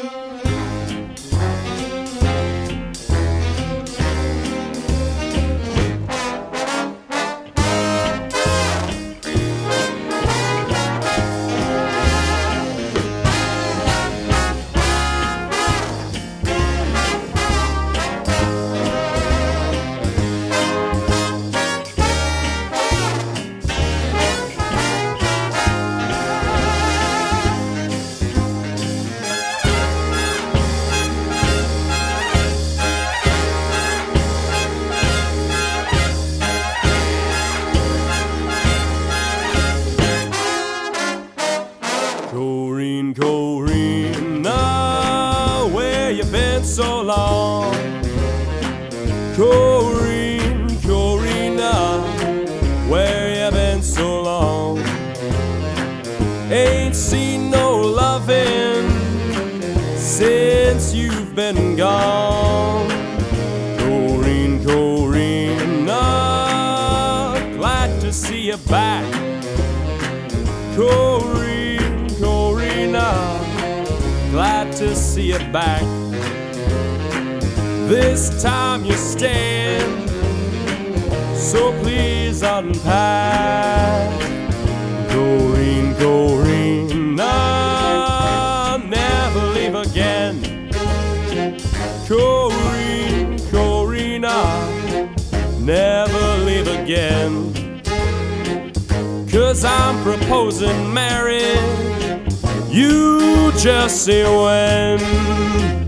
Corrine, Corina, where you been so long? Corrine, Corina, where you been so long? Ain't seen no loving since you've been gone. Corrine, Corina, glad to see you back. Corrine, Corina, glad to see you back. This time you stand, so please unpack. Corrine, Corina, never leave again. Corrine, Corina, never leave again. 'Cause I'm proposing marriage, you just say when.